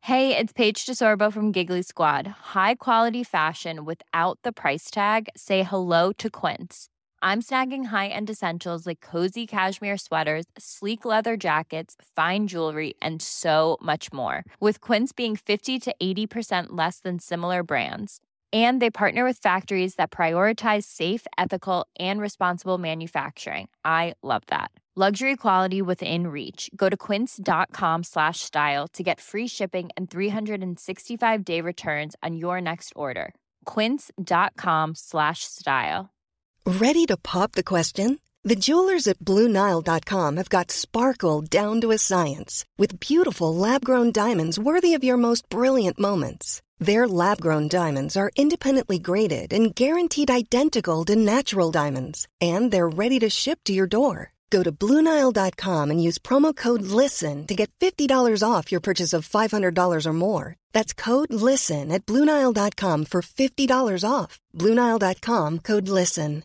Hey, it's Paige DeSorbo from Giggly Squad. High quality fashion without the price tag. Say hello to Quince. I'm snagging high-end essentials like cozy cashmere sweaters, sleek leather jackets, fine jewelry, and so much more. With Quince being 50 to 80% less than similar brands. And they partner with factories that prioritize safe, ethical, and responsible manufacturing. I love that. Luxury quality within reach. Go to quince.com/style to get free shipping and 365-day returns on your next order. Quince.com/style. Ready to pop the question? The jewelers at BlueNile.com have got sparkle down to a science with beautiful lab-grown diamonds worthy of your most brilliant moments. Their lab-grown diamonds are independently graded and guaranteed identical to natural diamonds, and they're ready to ship to your door. Go to BlueNile.com and use promo code LISTEN to get $50 off your purchase of $500 or more. That's code LISTEN at BlueNile.com for $50 off. BlueNile.com, code LISTEN.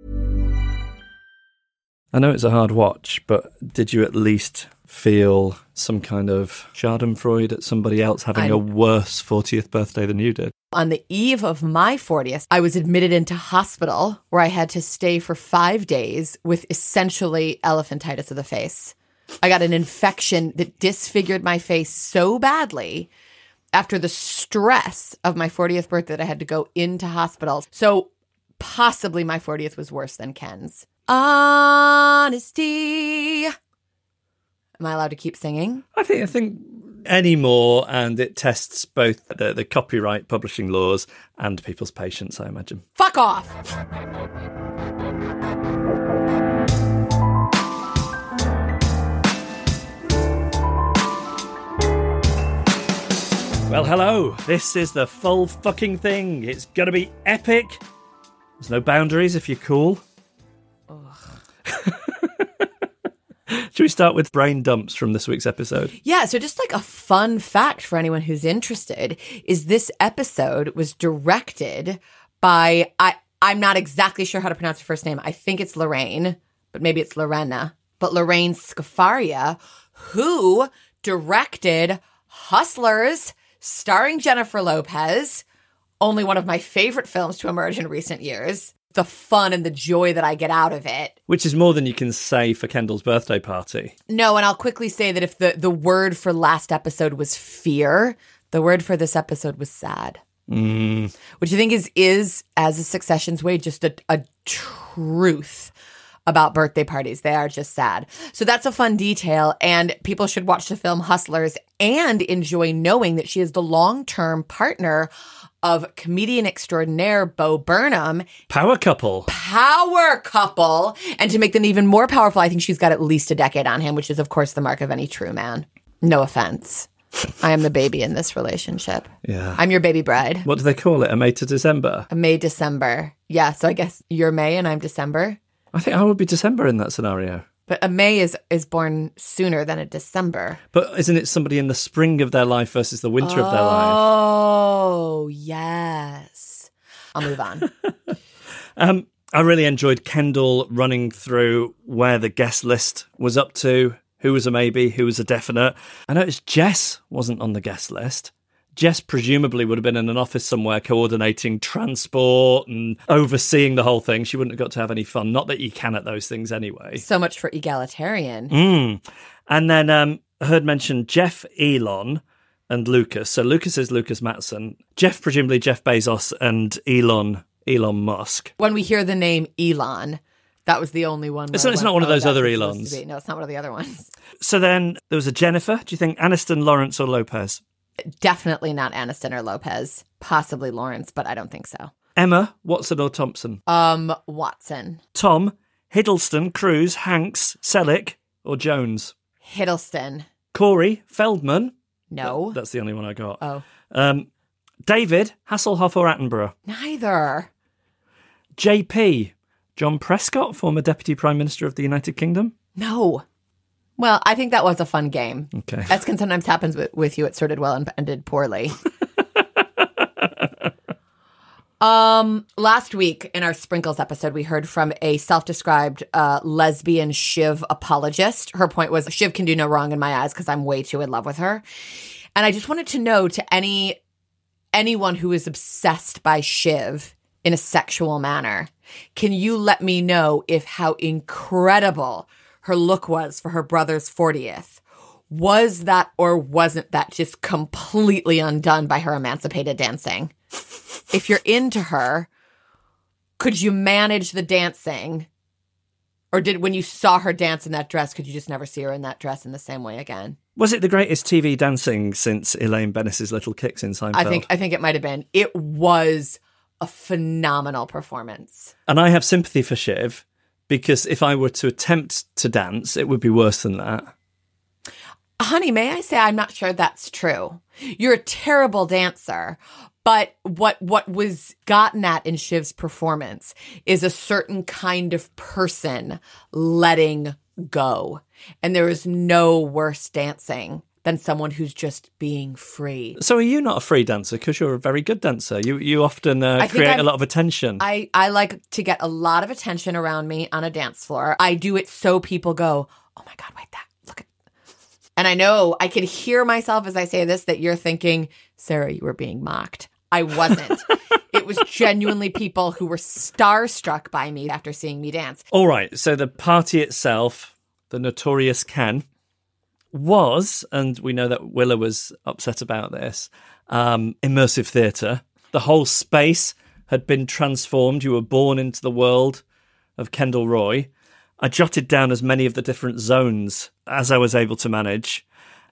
I know it's a hard watch, but did you at least feel some kind of schadenfreude at somebody else having a worse 40th birthday than you did? On the eve of my 40th, I was admitted into hospital where I had to stay for 5 days with essentially elephantitis of the face. I got an infection that disfigured my face so badly after the stress of my 40th birthday that I had to go into hospital. So possibly my 40th was worse than Ken's. Honesty. Am I allowed to keep singing? I think any more, and it tests both the copyright publishing laws and people's patience, I imagine. Fuck off! Well, hello. This is the full fucking thing. It's going to be epic. There's no boundaries if you're cool. Should we start with brain dumps from this week's episode? Yeah, so just like a fun fact for anyone who's interested is this episode was directed by, I'm not exactly sure how to pronounce her first name. I think it's Lorraine, but maybe it's Lorena. But Lorraine Scafaria, who directed Hustlers, starring Jennifer Lopez, only one of my favorite films to emerge in recent years. The fun and the joy that I get out of it. Which is more than you can say for Kendall's birthday party. No, and I'll quickly say that if the word for last episode was fear, the word for this episode was sad. Which I think is as a Succession's way, just a truth about birthday parties. They are just sad. So that's a fun detail, and people should watch the film Hustlers and enjoy knowing that she is the long-term partner of comedian extraordinaire Bo Burnham. Power couple. And to make them even more powerful, I think she's got at least a decade on him, which is, of course, the mark of any true man. No offense. I am the baby in this relationship. Yeah. I'm your baby bride. What do they call it? A May to December? A May, December. Yeah, so I guess you're May and I'm December. I think I would be December in that scenario. But a May is born sooner than a December. But isn't it somebody in the spring of their life versus the winter of their life? Oh, yes. I'll move on. I really enjoyed Kendall running through where the guest list was up to, who was a maybe, who was a definite. I noticed Jess wasn't on the guest list. Jess presumably would have been in an office somewhere coordinating transport and overseeing the whole thing. She wouldn't have got to have any fun. Not that you can at those things anyway. So much for egalitarian. And then I heard mention Jeff, Elon, and Lucas. So Lucas is Lucas Matson. Jeff, presumably Jeff Bezos, and Elon Musk. When we hear the name Elon, that was the only one. It's not one of those other Elons. No, it's not one of the other ones. So then there was a Jennifer. Do you think Aniston, Lawrence, or Lopez? Definitely not Aniston or Lopez. Possibly Lawrence, but I don't think so. Emma, Watson, or Thompson? Watson. Tom, Hiddleston, Cruise, Hanks, Selleck, or Jones? Hiddleston. Corey, Feldman. No. That's the only one I got. Oh. David, Hasselhoff, or Attenborough? Neither. JP, John Prescott, former Deputy Prime Minister of the United Kingdom? No. Well, I think that was a fun game. Okay. As can sometimes happens with you, it started well and ended poorly. Last week in our Sprinkles episode, we heard from a self-described lesbian Shiv apologist. Her point was, Shiv can do no wrong in my eyes because I'm way too in love with her. And I just wanted to know to anyone who is obsessed by Shiv in a sexual manner, can you let me know if how incredible her look was for her brother's 40th? Was that or wasn't that just completely undone by her emancipated dancing? If you're into her, could you manage the dancing? Or when you saw her dance in that dress, could you just never see her in that dress in the same way again? Was it the greatest TV dancing since Elaine Bennis's Little Kicks in Seinfeld? I think it might have been. It was a phenomenal performance. And I have sympathy for Shiv, because if I were to attempt to dance, it would be worse than that. Honey, may I say I'm not sure that's true. You're a terrible dancer, but what was gotten at in Shiv's performance is a certain kind of person letting go. And there is no worse dancing than someone who's just being free. So are you not a free dancer? Because you're a very good dancer. You often create a lot of attention. I like to get a lot of attention around me on a dance floor. I do it so people go, oh my God, wait, look at. And I know I can hear myself as I say this, that you're thinking, Sarah, you were being mocked. I wasn't. It was genuinely people who were starstruck by me after seeing me dance. All right. So the party itself, the Notorious Ken, was, and we know that Willa was upset about this, immersive theatre. The whole space had been transformed. You were born into the world of Kendall Roy. I jotted down as many of the different zones as I was able to manage.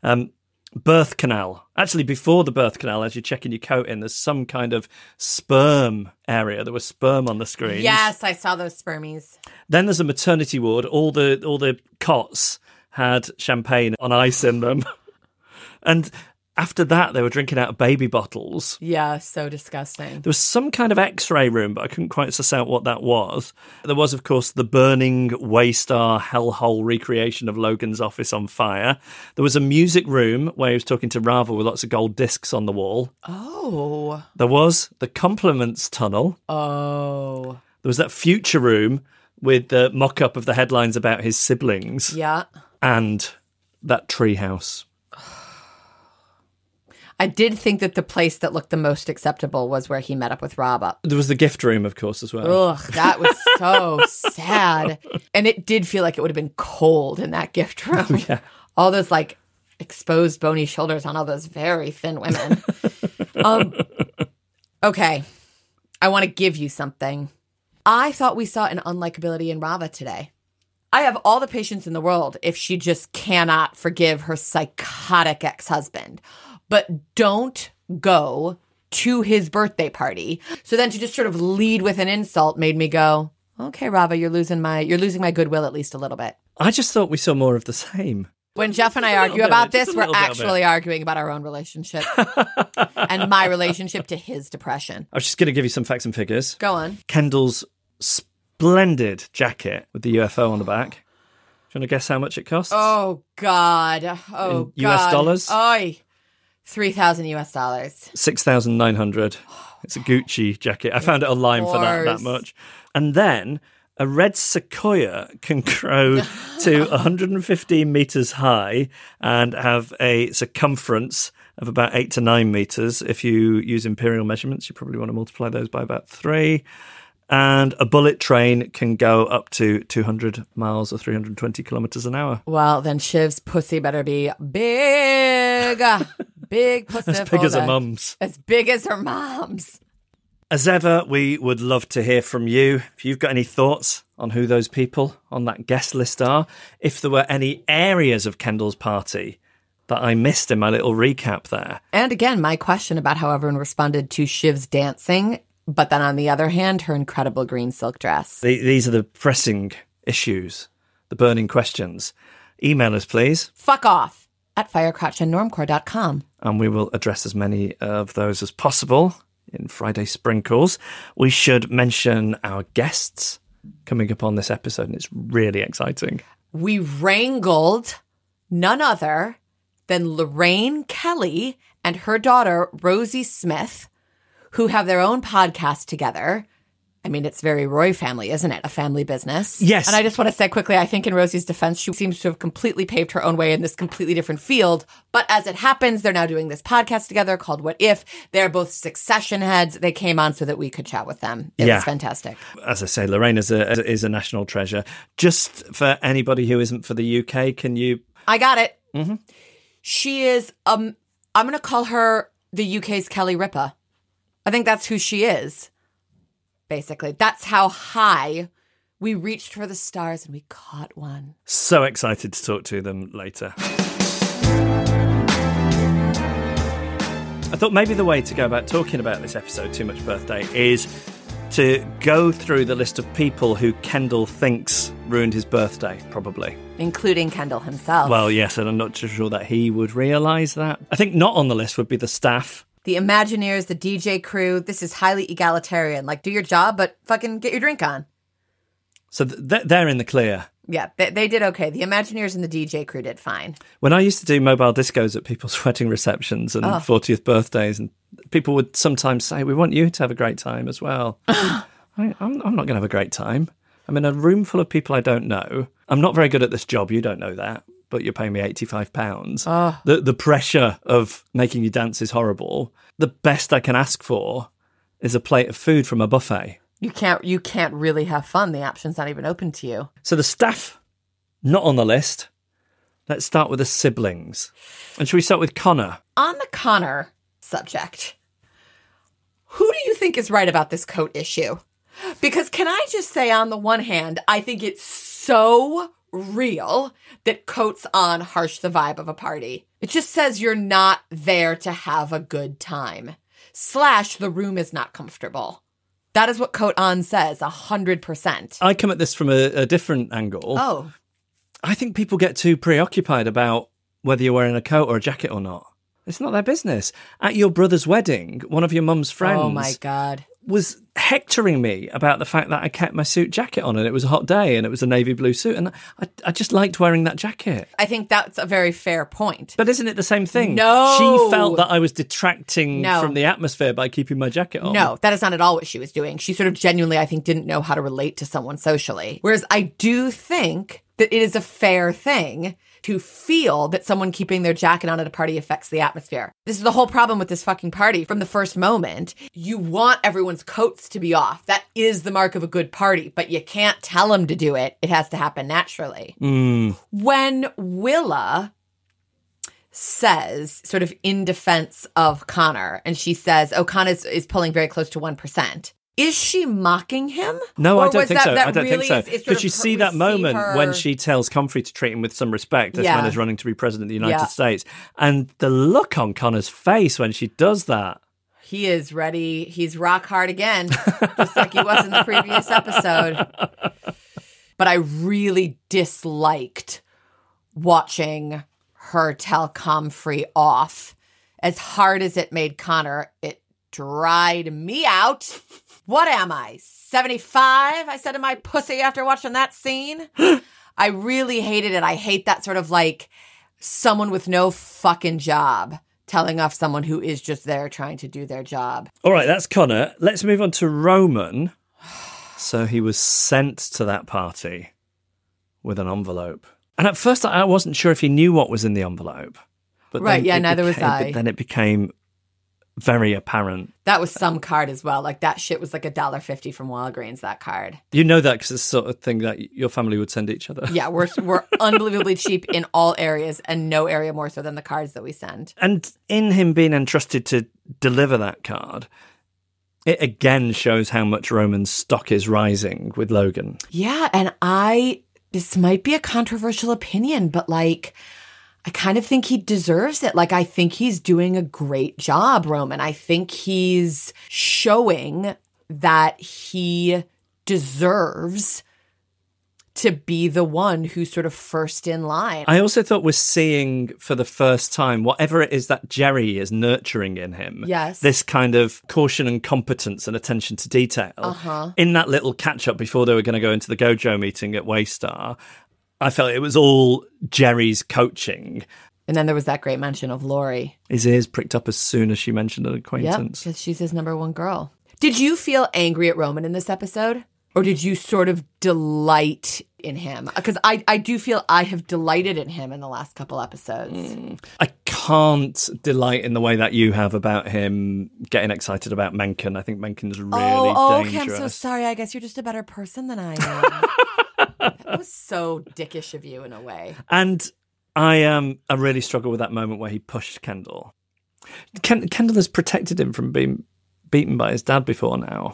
Birth canal. Actually, before the birth canal, as you're checking your coat in, there's some kind of sperm area. There was sperm on the screen. Yes, I saw those spermies. Then there's a maternity ward. All the cots had champagne on ice in them. And after that, they were drinking out of baby bottles. Yeah, so disgusting. There was some kind of X-ray room, but I couldn't quite suss out what that was. There was, of course, the burning Waystar hellhole recreation of Logan's office on fire. There was a music room where he was talking to Rava with lots of gold discs on the wall. Oh. There was the compliments tunnel. Oh. There was that future room with the mock-up of the headlines about his siblings. Yeah. And that treehouse. I did think that the place that looked the most acceptable was where he met up with Rava. There was the gift room, of course, as well. Ugh, that was so sad. And it did feel like it would have been cold in that gift room. Yeah. All those like exposed bony shoulders on all those very thin women. Okay. I want to give you something. I thought we saw an unlikability in Rava today. I have all the patience in the world if she just cannot forgive her psychotic ex-husband. But don't go to his birthday party. So then to just sort of lead with an insult made me go, okay, Rava, you're losing my goodwill at least a little bit. I just thought we saw more of the same. When Jeff and I argue about this, we're actually arguing about our own relationship and my relationship to his depression. I was just going to give you some facts and figures. Go on. Kendall's splendid jacket with the UFO on the back. Do you want to guess how much it costs? Oh, God. Oh, in God. US dollars? Oy. $3,000 US dollars. 6,900. It's a Gucci jacket. I found it online for that much. And then a red sequoia can grow to 115 meters high and have a circumference of about 8 to 9 meters. If you use imperial measurements, you probably want to multiply those by about 3. And a bullet train can go up to 200 miles or 320 kilometers an hour. Well, then Shiv's pussy better be big. Big pussy. As big as her mum's. As big as her mom's. As ever, we would love to hear from you. If you've got any thoughts on who those people on that guest list are, if there were any areas of Kendall's party that I missed in my little recap there. And again, my question about how everyone responded to Shiv's dancing, but then on the other hand, her incredible green silk dress. These are the pressing issues, the burning questions. Email us, please. Fuck off at firecrotchandnormcore.com. And we will address as many of those as possible in Friday Sprinkles. We should mention our guests coming up on this episode, and it's really exciting. We wrangled none other than Lorraine Kelly and her daughter, Rosie Smith, who have their own podcast together, I mean, it's very Roy family, isn't it? A family business. Yes. And I just want to say quickly, I think in Rosie's defense, she seems to have completely paved her own way in this completely different field. But as it happens, they're now doing this podcast together called What If? They're both Succession heads. They came on so that we could chat with them. It was fantastic. As I say, Lorraine is a national treasure. Just for anybody who isn't for the UK, can you... I got it. Mm-hmm. She is, I'm going to call her the UK's Kelly Ripa. I think that's who she is. Basically, that's how high we reached for the stars and we caught one. So excited to talk to them later. I thought maybe the way to go about talking about this episode, Too Much Birthday, is to go through the list of people who Kendall thinks ruined his birthday, probably. Including Kendall himself. Well, yes, and I'm not too sure that he would realise that. I think not on the list would be the staff. The Imagineers, the DJ crew, this is highly egalitarian. Like, do your job, but fucking get your drink on. So they're in the clear. Yeah, they did okay. The Imagineers and the DJ crew did fine. When I used to do mobile discos at people's wedding receptions and 40th birthdays, and people would sometimes say, we want you to have a great time as well. I'm not going to have a great time. I'm in a room full of people I don't know. I'm not very good at this job. You don't know that. But you're paying me £85. The pressure of making you dance is horrible. The best I can ask for is a plate of food from a buffet. You can't really have fun. The option's not even open to you. So the staff, not on the list. Let's start with the siblings. And should we start with Connor? On the Connor subject, who do you think is right about this coat issue? Because can I just say, on the one hand, I think it's so real that coats on harsh the vibe of a party. It just says you're not there to have a good time. / the room is not comfortable. That is what coat on says, 100%. I come at this from a different angle. Oh. I think people get too preoccupied about whether you're wearing a coat or a jacket or not. It's not their business. At your brother's wedding, one of your mum's friends... Oh, my God. ...was hectoring me about the fact that I kept my suit jacket on and it was a hot day and it was a navy blue suit and I just liked wearing that jacket. I think that's a very fair point. But isn't it the same thing? No. She felt that I was detracting from the atmosphere by keeping my jacket on. No, that is not at all what she was doing. She sort of genuinely, I think, didn't know how to relate to someone socially. Whereas I do think that it is a fair thing to feel that someone keeping their jacket on at a party affects the atmosphere. This is the whole problem with this fucking party. From the first moment, you want everyone's coats to be off. That is the mark of a good party, but you can't tell them to do it. It has to happen naturally. When Willa says, sort of in defense of Connor, and she says, oh, Connor is pulling very close to 1%. Is she mocking him? No, I don't think so. I don't think so. Because you see that moment when she tells Comfrey to treat him with some respect. This man is running to be president of the United States. And the look on Connor's face when she does that. He is ready. He's rock hard again, just like he was in the previous episode. But I really disliked watching her tell Comfrey off. As hard as it made Connor, it dried me out. What am I, 75? I said to my pussy after watching that scene. I really hated it. I hate that sort of like someone with no fucking job telling off someone who is just there trying to do their job. All right, that's Connor. Let's move on to Roman. So he was sent to that party with an envelope. And at first I wasn't sure if he knew what was in the envelope. But right, neither was I. But then it became very apparent. That was some card as well. Like, that shit was like $1.50 from Walgreens, that card. You know that because it's the sort of thing that your family would send each other. Yeah, we're unbelievably cheap in all areas, and no area more so than the cards that we send. And in him being entrusted to deliver that card, it again shows how much Roman's stock is rising with Logan. Yeah, and this might be a controversial opinion, but like, I kind of think he deserves it. Like, I think he's doing a great job, Roman. I think he's showing that he deserves to be the one who's sort of first in line. I also thought we're seeing for the first time whatever it is that Jerry is nurturing in him. Yes. This kind of caution and competence and attention to detail. In that little catch-up before they were going to go into the Gojo meeting at Waystar, I felt it was all Jerry's coaching. And then there was that great mention of Lori. His ears pricked up as soon as she mentioned an acquaintance. Yep, because she's his number one girl. Did you feel angry at Roman in this episode? Or did you sort of delight in him? Because I do feel I have delighted in him in the last couple episodes. I can't delight in the way that you have about him getting excited about Mencken. I think Mencken's really dangerous. Okay, I'm so sorry. I guess you're just a better person than I am. That was so dickish of you in a way. And I really struggle with that moment where he pushed Kendall. Kendall has protected him from being beaten by his dad before now.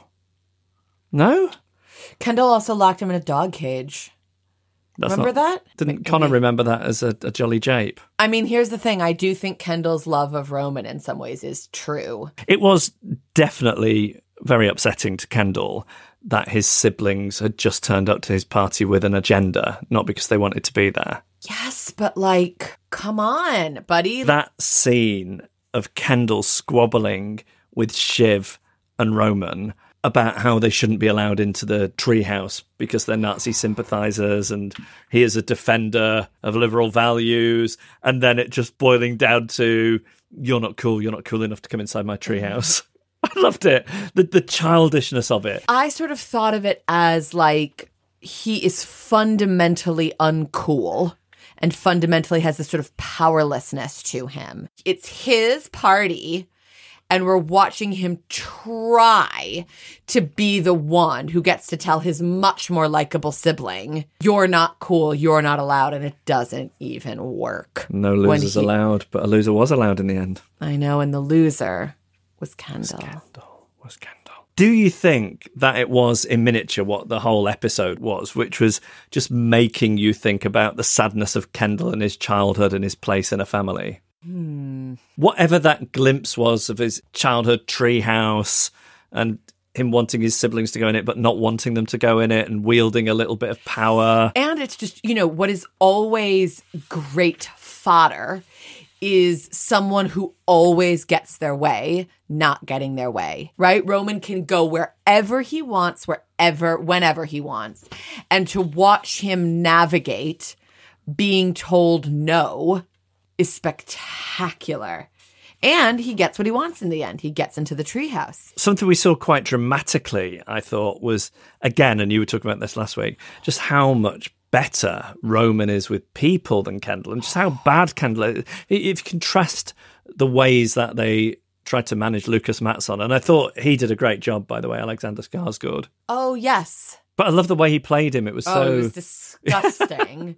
No? Kendall also locked him in a dog cage. Remember that? Didn't Connor remember that as a jolly jape? I mean, here's the thing. I do think Kendall's love of Roman in some ways is true. It was definitely very upsetting to Kendall that his siblings had just turned up to his party with an agenda, not because they wanted to be there. Yes, but like, come on, buddy. That scene of Kendall squabbling with Shiv and Roman about how they shouldn't be allowed into the treehouse because they're Nazi sympathizers and he is a defender of liberal values, and then it just boiling down to, you're not cool enough to come inside my treehouse. I loved it. The childishness of it. I sort of thought of it as like, he is fundamentally uncool and fundamentally has this sort of powerlessness to him. It's his party, and we're watching him try to be the one who gets to tell his much more likable sibling, you're not cool, you're not allowed, and it doesn't even work. No losers allowed, but a loser was allowed in the end. I know, and the loser was Kendall. Was Kendall. Do you think that it was in miniature what the whole episode was, which was just making you think about the sadness of Kendall and his childhood and his place in a family? Whatever that glimpse was of his childhood treehouse and him wanting his siblings to go in it but not wanting them to go in it and wielding a little bit of power. And it's just, what is always great fodder is someone who always gets their way, not getting their way, right? Roman can go wherever he wants, whenever he wants. And to watch him navigate being told no is spectacular. And he gets what he wants in the end. He gets into the treehouse. Something we saw quite dramatically, I thought, was, again, and you were talking about this last week, just how much better Roman is with people than Kendall, and just how bad Kendall is. If you contrast the ways that they tried to manage Lucas Matson, and I thought he did a great job, by the way, Alexander Skarsgård. Oh, yes. But I love the way he played him. It was it was disgusting.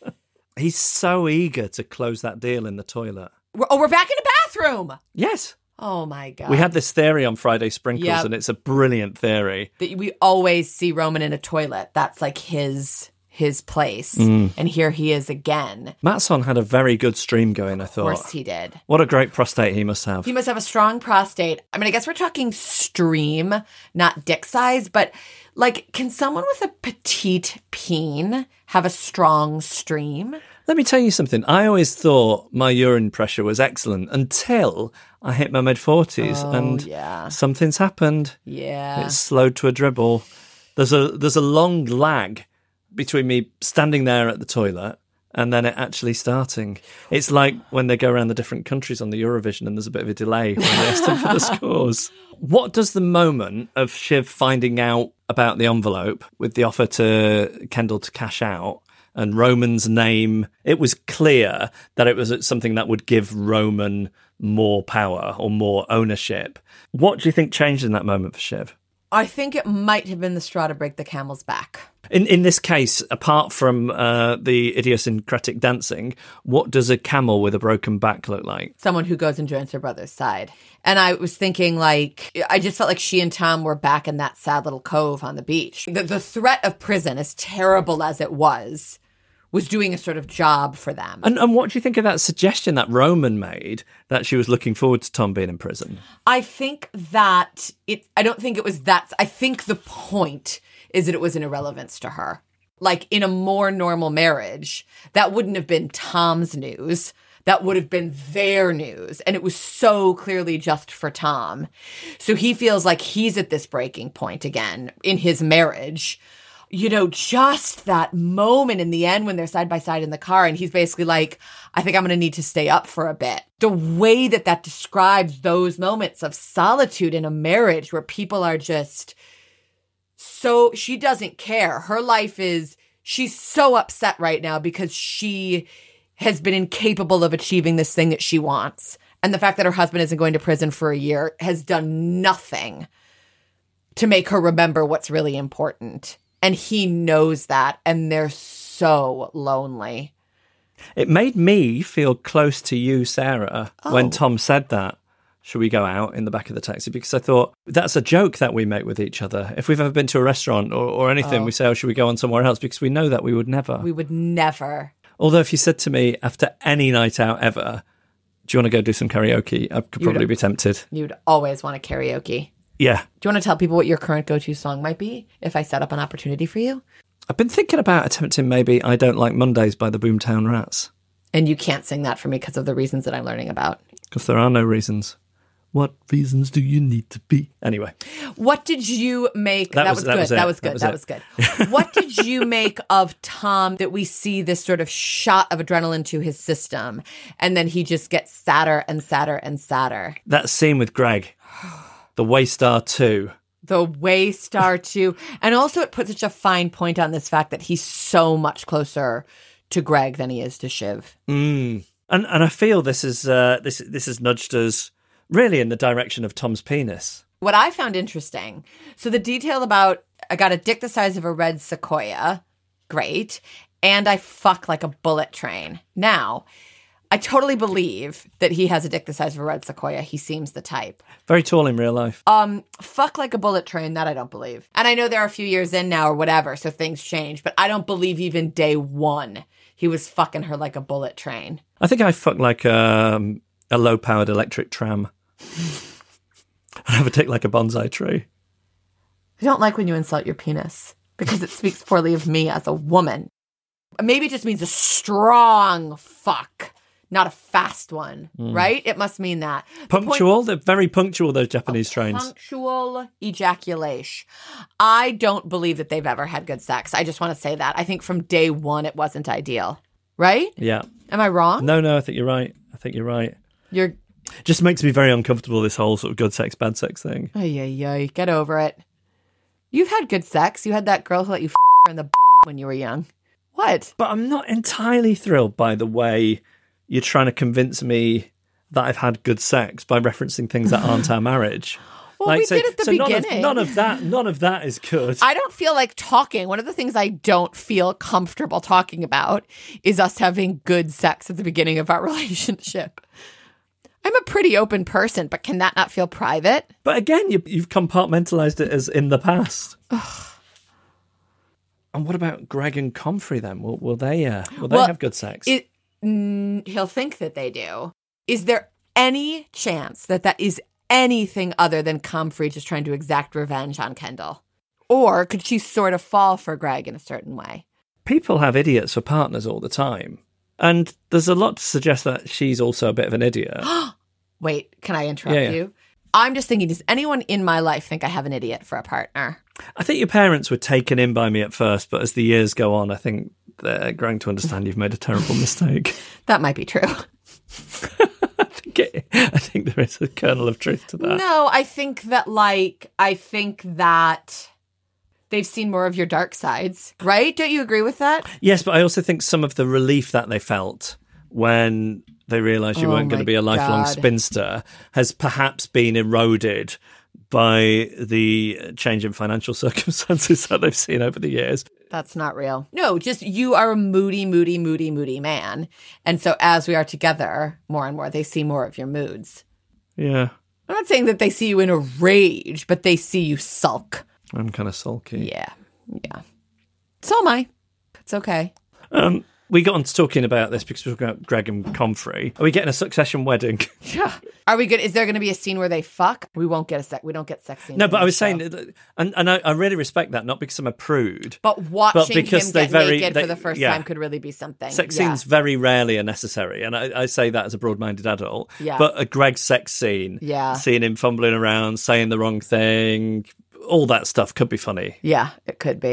He's so eager to close that deal in the toilet. We're back in the bathroom. Yes. Oh, my God. We had this theory on Friday Sprinkles, and it's a brilliant theory. That we always see Roman in a toilet. That's like his place. And here he is again. Matson had a very good stream going, I thought. Of course he did. What a great prostate he must have. He must have a strong prostate. I mean, I guess we're talking stream, not dick size, but like, can someone with a petite peen have a strong stream? Let me tell you something. I always thought my urine pressure was excellent until I hit my mid-40s and something's happened. Yeah. It's slowed to a dribble. There's a long lag between me standing there at the toilet and then it actually starting. It's like when they go around the different countries on the Eurovision and there's a bit of a delay when they ask them for the scores. What does the moment of Shiv finding out about the envelope with the offer to Kendall to cash out and Roman's name, it was clear that it was something that would give Roman more power or more ownership. What do you think changed in that moment for Shiv? I think it might have been the straw to break the camel's back. In this case, apart from the idiosyncratic dancing, what does a camel with a broken back look like? Someone who goes and joins her brother's side. And I was thinking, I just felt like she and Tom were back in that sad little cove on the beach. The threat of prison, as terrible as it was doing a sort of job for them. And what do you think of that suggestion that Roman made that she was looking forward to Tom being in prison? I think that I don't think it was that. I think the point is that it was an irrelevance to her. Like, in a more normal marriage, that wouldn't have been Tom's news. That would have been their news. And it was so clearly just for Tom. So he feels like he's at this breaking point again in his marriage just that moment in the end when they're side by side in the car and he's basically like, I think I'm going to need to stay up for a bit. The way that describes those moments of solitude in a marriage where people are just so, she doesn't care. Her life she's so upset right now because she has been incapable of achieving this thing that she wants. And the fact that her husband isn't going to prison for a year has done nothing to make her remember what's really important. And he knows that, and they're so lonely. It made me feel close to you, Sarah, when Tom said that. Should we go out in the back of the taxi? Because I thought, that's a joke that we make with each other. If we've ever been to a restaurant or anything, we say, should we go on somewhere else? Because we know that we would never. We would never. Although if you said to me, after any night out ever, do you want to go do some karaoke? I could probably be tempted. You'd always want to karaoke. Yeah. Do you want to tell people what your current go-to song might be if I set up an opportunity for you? I've been thinking about attempting maybe I Don't Like Mondays by the Boomtown Rats. And you can't sing that for me because of the reasons that I'm learning about. Because there are no reasons. What reasons do you need to be? Anyway. What did you make? That was good. What did you make of Tom that we see this sort of shot of adrenaline to his system and then he just gets sadder and sadder and sadder? That scene with Greg. The Waystar 2. The Waystar 2. And also it puts such a fine point on this fact that he's so much closer to Greg than he is to Shiv. And I feel this is nudged us really in the direction of Tom's penis. What I found interesting, so the detail about I got a dick the size of a red sequoia, great, and I fuck like a bullet train. Now, I totally believe that he has a dick the size of a red sequoia. He seems the type. Very tall in real life. Fuck like a bullet train, that I don't believe. And I know they're a few years in now or whatever, so things change, but I don't believe even day one he was fucking her like a bullet train. I think I fuck like a low-powered electric tram. I have a dick like a bonsai tree. I don't like when you insult your penis because it speaks poorly of me as a woman. Maybe it just means a strong fuck. Not a fast one, right? It must mean that. Punctual? They're very punctual, those Japanese trains. Punctual ejaculation. I don't believe that they've ever had good sex. I just want to say that. I think from day one, it wasn't ideal. Right? Yeah. Am I wrong? No, I think you're right. Just makes me very uncomfortable, this whole sort of good sex, bad sex thing. Ay. Get over it. You've had good sex. You had that girl who let you her in the when you were young. What? But I'm not entirely thrilled by the way you're trying to convince me that I've had good sex by referencing things that aren't our marriage. Well, we did at the beginning. None of that is good. I don't feel like talking. One of the things I don't feel comfortable talking about is us having good sex at the beginning of our relationship. I'm a pretty open person, but can that not feel private? But again, you've compartmentalized it as in the past. And what about Greg and Comfrey then? Will they have good sex? He'll think that they do. Is there any chance that is anything other than Comfrey just trying to exact revenge on Kendall? Or could she sort of fall for Greg in a certain way? People have idiots for partners all the time. And there's a lot to suggest that she's also a bit of an idiot. Wait, can I interrupt you? I'm just thinking, does anyone in my life think I have an idiot for a partner? I think your parents were taken in by me at first, but as the years go on, I think they're growing to understand you've made a terrible mistake. That might be true. I think there is a kernel of truth to that. No, I think that they've seen more of your dark sides, right? Don't you agree with that? Yes, but I also think some of the relief that they felt when they realised you weren't going to be a lifelong spinster has perhaps been eroded by the change in financial circumstances that they've seen over the years. That's not real. No, just you are a moody man. And so as we are together more and more, they see more of your moods. Yeah. I'm not saying that they see you in a rage, but they see you sulk. I'm kind of sulky. Yeah. So am I. It's okay. We got on to talking about this because we were talking about Greg and Comfrey. Are we getting a Succession wedding? Yeah. Are we good? Is there going to be a scene where they fuck? We won't get we don't get sex scenes. No, but I was saying, and I really respect that, not because I'm a prude. But watching him get naked for the first time could really be something. Sex scenes very rarely are necessary, and I say that as a broad-minded adult. Yeah. But a Greg sex scene, seeing him fumbling around, saying the wrong thing, all that stuff could be funny. Yeah, it could be.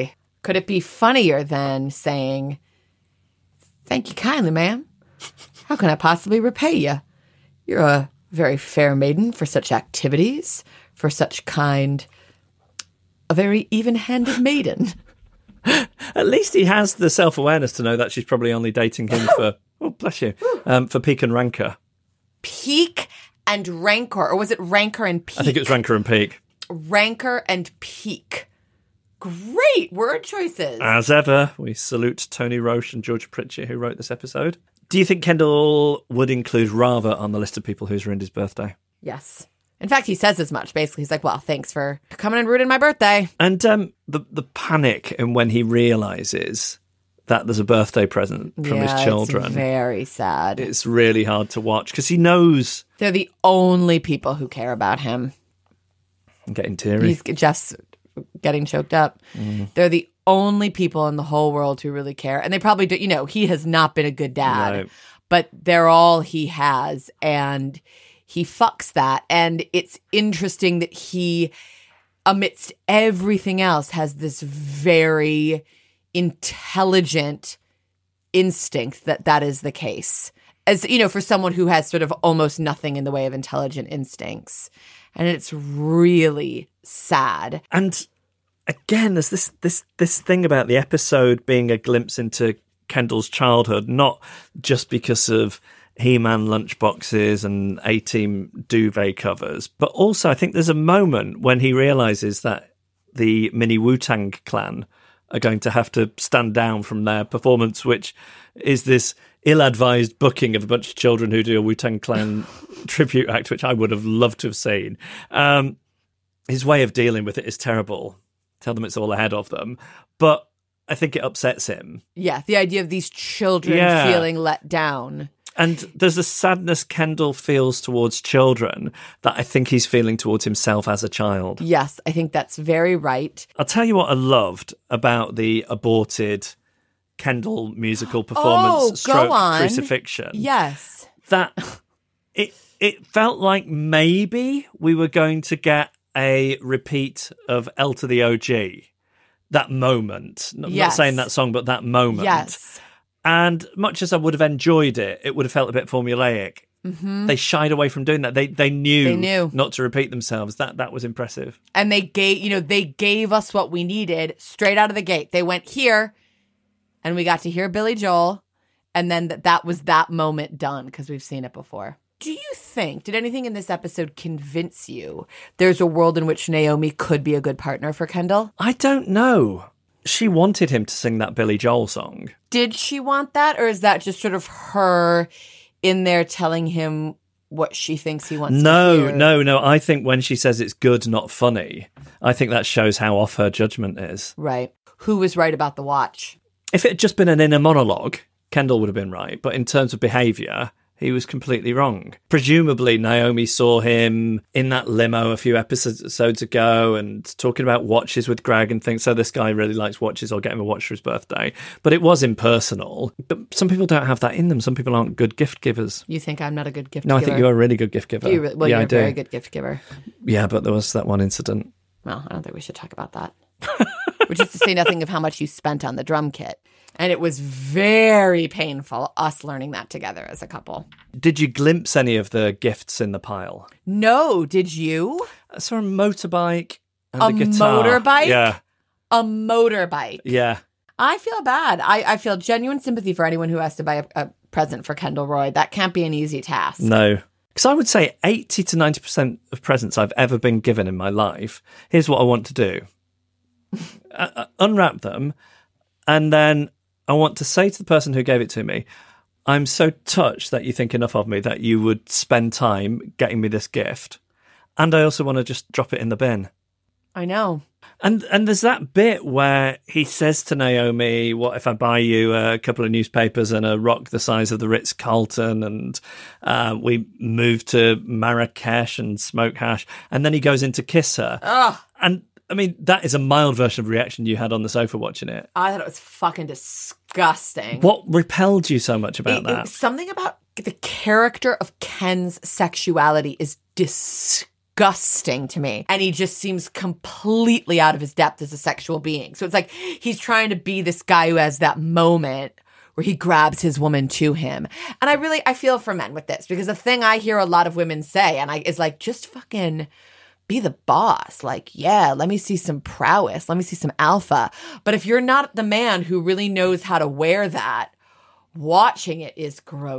Could it be funnier than saying, "Thank you kindly, ma'am. How can I possibly repay you? You're a very fair maiden for such activities, for such kind, a very even-handed maiden." At least he has the self-awareness to know that she's probably only dating him for, oh, bless you, for pique and rancor. Pique and rancor, or was it rancor and pique? I think it was rancor and pique. Rancor and pique. Great word choices. As ever, we salute Tony Roche and Georgia Pritchett, who wrote this episode. Do you think Kendall would include Rava on the list of people who's ruined his birthday? Yes. In fact, he says as much. Basically, he's like, well, thanks for coming and ruining my birthday. And the panic and when he realises that there's a birthday present from his children. It's very sad. It's really hard to watch because he knows they're the only people who care about him. I'm getting teary. Jeff's getting choked up. They're the only people in the whole world who really care. And they probably do. You know, he has not been a good dad, No. but they're all he has. And he fucks that. And it's interesting that he, amidst everything else, has this very intelligent instinct that is the case. As, you know, for someone who has sort of almost nothing in the way of intelligent instincts. And it's really sad. And again, there's this thing about the episode being a glimpse into Kendall's childhood, not just because of He-Man lunchboxes and A-Team duvet covers, but also I think there's a moment when he realises that the mini Wu-Tang clan are going to have to stand down from their performance, which is this ill-advised booking of a bunch of children who do a Wu-Tang Clan tribute act, which I would have loved to have seen. His way of dealing with it is terrible. Tell them it's all ahead of them. But I think it upsets him. Yeah, the idea of these children feeling let down. And there's a sadness Kendall feels towards children that I think he's feeling towards himself as a child. Yes, I think that's very right. I'll tell you what I loved about the aborted Kendall musical performance stroke crucifixion. Yes. That it felt like maybe we were going to get a repeat of L to the OG. That moment. Not saying that song, but that moment. Yes. And much as I would have enjoyed it, it would have felt a bit formulaic. Mm-hmm. They shied away from doing that. They knew not to repeat themselves. That was impressive. And they gave us what we needed straight out of the gate. They went here, and we got to hear Billy Joel, and then that was that moment done because we've seen it before. Did anything in this episode convince you there's a world in which Naomi could be a good partner for Kendall? I don't know. She wanted him to sing that Billy Joel song. Did she want that? Or is that just sort of her in there telling him what she thinks he wants to hear? No. I think when she says it's good, not funny, I think that shows how off her judgment is. Right. Who was right about the watch? If it had just been an inner monologue, Kendall would have been right. But in terms of behaviour, he was completely wrong. Presumably, Naomi saw him in that limo a few episodes ago and talking about watches with Greg and thinks, so this guy really likes watches, I'll get him a watch for his birthday. But it was impersonal. But some people don't have that in them. Some people aren't good gift givers. You think I'm not a good gift giver? No, I think you're a really good gift giver. You're a very good gift giver. Yeah, but there was that one incident. Well, I don't think we should talk about that. Which is to say nothing of how much you spent on the drum kit. And it was very painful, us learning that together as a couple. Did you glimpse any of the gifts in the pile? No, did you? I saw a motorbike and a guitar. Motorbike? Yeah. A motorbike? Yeah. I feel bad. I feel genuine sympathy for anyone who has to buy a present for Kendall Roy. That can't be an easy task. No. Because I would say 80 to 90% of presents I've ever been given in my life, here's what I want to do. Unwrap them, and then I want to say to the person who gave it to me, I'm so touched that you think enough of me that you would spend time getting me this gift. And I also want to just drop it in the bin. I know. And there's that bit where he says to Naomi, what if I buy you a couple of newspapers and a rock the size of the Ritz-Carlton, and we move to Marrakesh and smoke hash, and then he goes in to kiss her. Ugh. And I mean, that is a mild version of reaction you had on the sofa watching it. I thought it was fucking disgusting. What repelled you so much about that? Something about the character of Ken's sexuality is disgusting. disgusting to me. And he just seems completely out of his depth as a sexual being. So it's like he's trying to be this guy who has that moment where he grabs his woman to him. And I feel for men with this, because the thing I hear a lot of women say is like, just fucking be the boss. Like, yeah, let me see some prowess. Let me see some alpha. But if you're not the man who really knows how to wear that, watching it is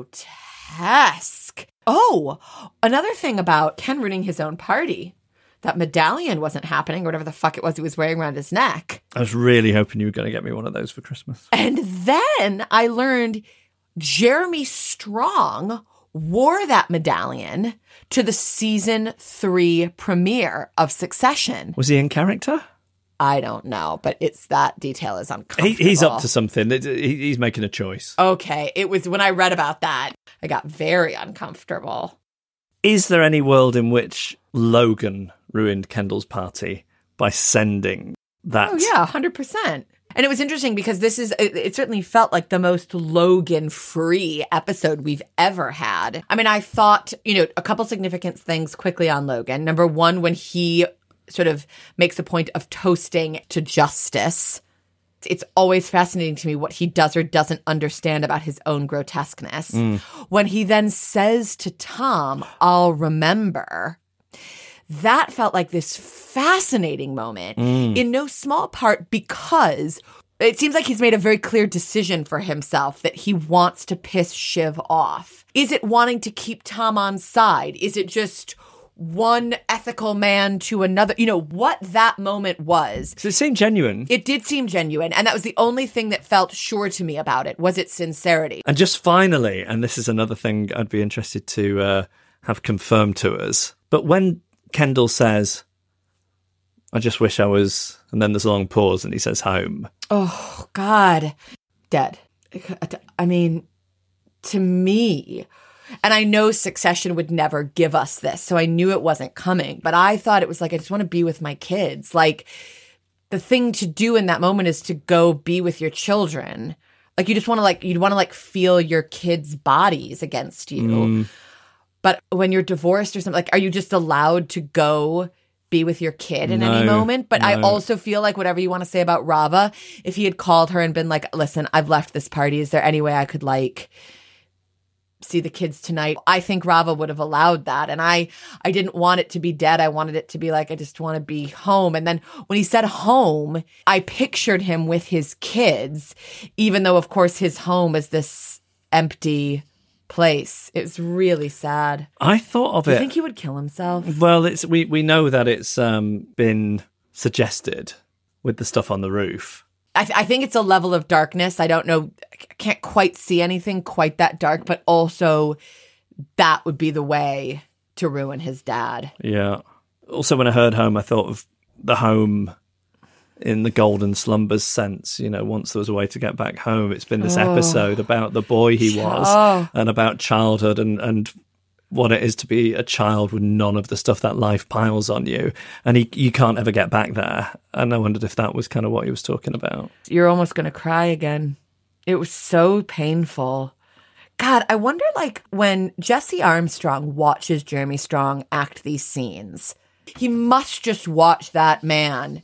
grotesque. Oh, another thing about Ken ruining his own party. That medallion wasn't happening, or whatever the fuck it was he was wearing around his neck. I was really hoping you were going to get me one of those for Christmas. And then I learned Jeremy Strong wore that medallion to the season 3 premiere of Succession. Was he in character? I don't know, but that detail is uncomfortable. He's up to something. He's making a choice. Okay. It was when I read about that, I got very uncomfortable. Is there any world in which Logan ruined Kendall's party by sending that? Oh, yeah, 100%. And it was interesting because it certainly felt like the most Logan-free episode we've ever had. I mean, I thought, a couple significant things quickly on Logan. Number one, when he sort of makes a point of toasting to justice. It's always fascinating to me what he does or doesn't understand about his own grotesqueness. When he then says to Tom, I'll remember, that felt like this fascinating moment in no small part because it seems like he's made a very clear decision for himself that he wants to piss Shiv off. Is it wanting to keep Tom on side? Is it just one ethical man to another? What that moment was. So it seemed genuine. It did seem genuine. And that was the only thing that felt sure to me about it, was its sincerity. And just finally, and this is another thing I'd be interested to have confirmed to us, but when Kendall says, I just wish I was, and then there's a long pause and he says home. Oh, God. Dead. I mean, to me, and I know Succession would never give us this, so I knew it wasn't coming. But I thought it was like, I just want to be with my kids. Like, the thing to do in that moment is to go be with your children. Like, you just want to you'd want to feel your kids' bodies against you. But when you're divorced or something, are you just allowed to go be with your kid in any moment? But I also feel like whatever you want to say about Rava, if he had called her and been like, listen, I've left this party. Is there any way I could see the kids tonight? I think Rava would have allowed that. And I didn't want it to be dead. I wanted it to be like, I just want to be home. And then when he said home, I pictured him with his kids, even though, of course, his home is this empty place. It was really sad. I thought of Do you think he would kill himself? Well, we know that it's been suggested with the stuff on the roof. I think it's a level of darkness. I don't know. I can't quite see anything quite that dark, but also that would be the way to ruin his dad. Yeah. Also, when I heard home, I thought of the home in the Golden Slumbers sense. Once there was a way to get back home, it's been this episode about the boy he was and about childhood and what it is to be a child with none of the stuff that life piles on you. And you can't ever get back there. And I wondered if that was kind of what he was talking about. You're almost going to cry again. It was so painful. God, I wonder when Jesse Armstrong watches Jeremy Strong act these scenes, he must just watch that man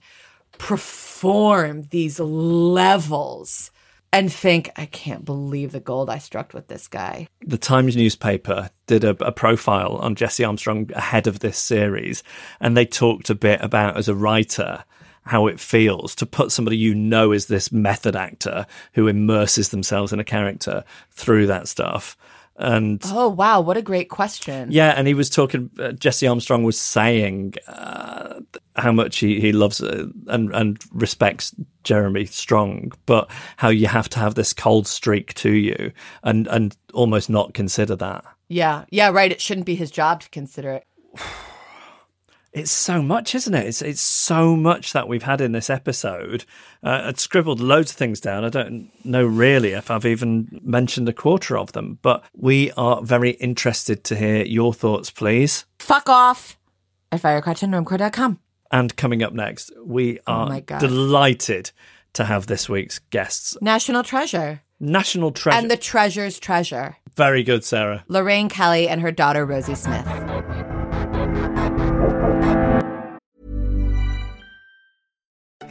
perform these levels and think, I can't believe the gold I struck with this guy. The Times newspaper did a profile on Jesse Armstrong ahead of this series, and they talked a bit about, as a writer, how it feels to put somebody is this method actor who immerses themselves in a character through that stuff. And oh, wow, what a great question. Yeah, and he was talking, Jesse Armstrong was saying how much he loves and respects Jeremy Strong, but how you have to have this cold streak to you and almost not consider that. Yeah, right. It shouldn't be his job to consider it. It's so much, isn't it? It's so much that we've had in this episode. I'd scribbled loads of things down. I don't know really if I've even mentioned a quarter of them, but we are very interested to hear your thoughts, please. Fuck off at firecrotchandnormcore.com. And coming up next, we are delighted to have this week's guests. National treasure. National treasure. And the treasure's treasure. Very good, Sarah. Lorraine Kelly and her daughter, Rosie Smith.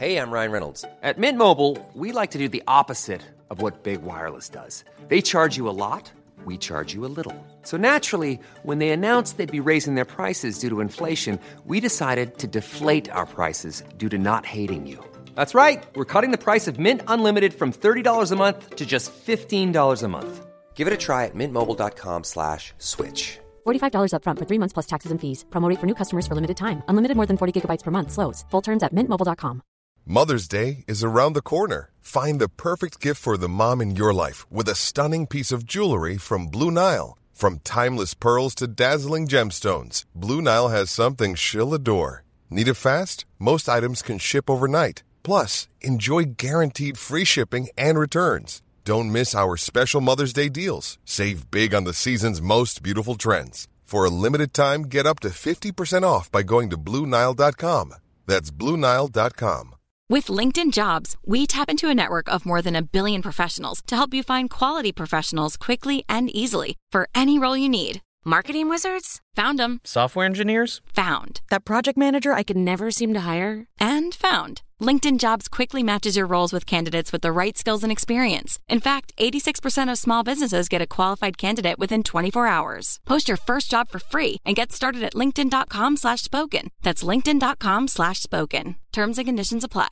Hey, I'm Ryan Reynolds. At Mint Mobile, we like to do the opposite of what Big Wireless does. They charge you a lot, we charge you a little. So naturally, when they announced they'd be raising their prices due to inflation, we decided to deflate our prices due to not hating you. That's right. We're cutting the price of Mint Unlimited from $30 a month to just $15 a month. Give it a try at mintmobile.com/switch. $45 up front for 3 months plus taxes and fees. Promo rate for new customers for limited time. Unlimited more than 40 gigabytes per month. Slows full terms at mintmobile.com. Mother's Day is around the corner. Find the perfect gift for the mom in your life with a stunning piece of jewelry from Blue Nile. From timeless pearls to dazzling gemstones, Blue Nile has something she'll adore. Need it fast? Most items can ship overnight. Plus, enjoy guaranteed free shipping and returns. Don't miss our special Mother's Day deals. Save big on the season's most beautiful trends. For a limited time, get up to 50% off by going to BlueNile.com. That's BlueNile.com. With LinkedIn Jobs, we tap into a network of more than 1 billion professionals to help you find quality professionals quickly and easily for any role you need. Marketing wizards? Found them. Software engineers? Found. That project manager I could never seem to hire? And found. LinkedIn Jobs quickly matches your roles with candidates with the right skills and experience. In fact, 86% of small businesses get a qualified candidate within 24 hours. Post your first job for free and get started at linkedin.com/spoken. That's linkedin.com/spoken. Terms and conditions apply.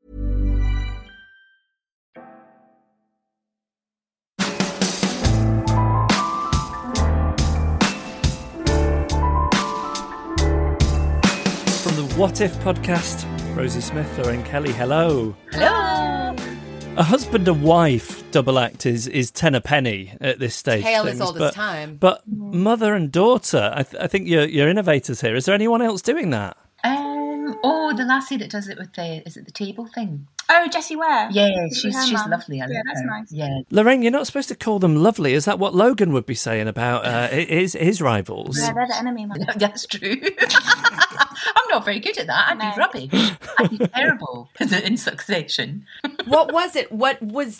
From the What If podcast, Rosie Smith, Lorraine Kelly, hello. Hello. A husband and wife double act is ten a penny at this stage. Tale as old as time. But mother and daughter, I think you're innovators here. Is there anyone else doing that? The lassie that does it with the table thing? Oh, Jessie Ware. Yeah, she's lovely. I yeah, that's her. nice. Yeah, Lorraine, you're not supposed to call them lovely. Is that what Logan would be saying about his rivals? Yeah, they're the enemy, man. That's true. I'm not very good at that. I'd be rubbish. I'd be terrible in Succession. What was it? What was